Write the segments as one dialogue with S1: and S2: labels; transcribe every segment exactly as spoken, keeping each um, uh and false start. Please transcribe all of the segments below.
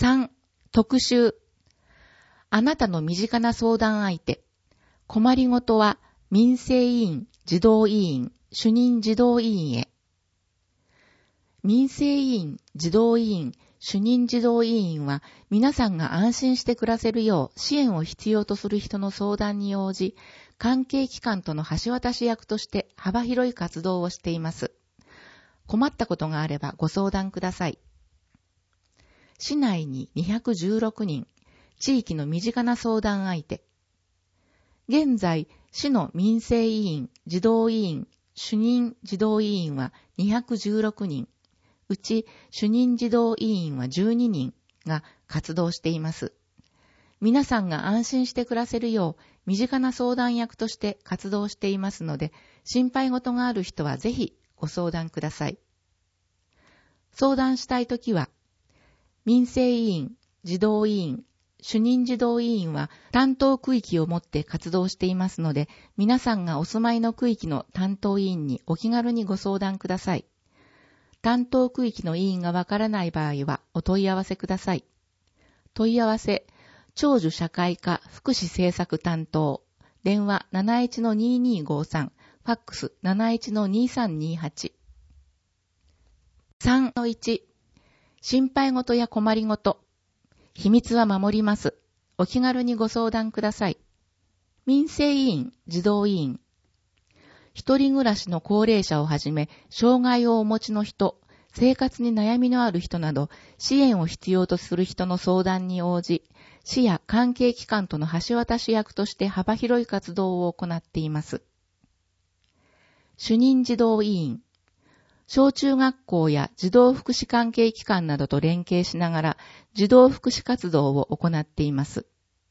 S1: さん、特集。あなたの身近な相談相手。困りごとは民生委員、児童委員、主任児童委員へ。民生委員、児童委員、主任児童委員は皆さんが安心して暮らせるよう支援を必要とする人の相談に応じ、関係機関との橋渡し役として幅広い活動をしています。困ったことがあればご相談ください。市内ににひゃくじゅうろくにん、地域の身近な相談相手。現在、市の民生委員、児童委員、主任児童委員はにひゃくじゅうろくにん、うち主任児童委員はじゅうににんが活動しています。皆さんが安心して暮らせるよう身近な相談役として活動していますので、心配事がある人はぜひご相談ください。相談したいときは、民生委員、児童委員、主任児童委員は担当区域を持って活動していますので、皆さんがお住まいの区域の担当委員にお気軽にご相談ください。担当区域の委員がわからない場合はお問い合わせください。問い合わせ、長寿社会科福祉政策担当、電話 なないちのにーにーごーさん、ファックス なないちのにーさんにーはち。さんのいち、心配事や困り事。秘密は守ります。お気軽にご相談ください。民生委員、児童委員。一人暮らしの高齢者をはじめ、障害をお持ちの人、生活に悩みのある人など、支援を必要とする人の相談に応じ、市や関係機関との橋渡し役として幅広い活動を行っています。主任児童委員。小中学校や児童福祉関係機関などと連携しながら、児童福祉活動を行っています。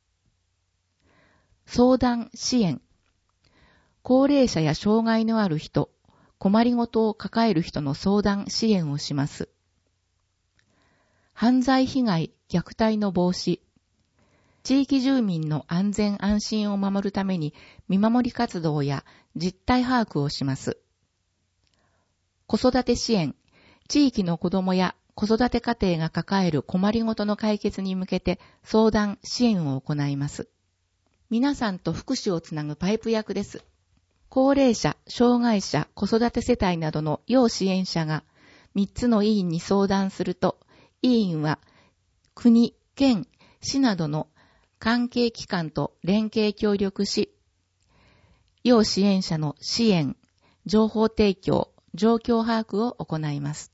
S1: 相談支援。高齢者や障害のある人、困りごとを抱える人の相談支援をします。犯罪被害、虐待の防止。地域住民の安全安心を守るために見守り活動や実態把握をします。子育て支援。地域の子どもや子育て家庭が抱える困りごとの解決に向けて相談支援を行います。皆さんと福祉をつなぐパイプ役です。高齢者、障害者、子育て世帯などの要支援者がみっつの委員に相談すると、委員は国、県、市などの関係機関と連携協力し、要支援者の支援、情報提供、状況把握を行います。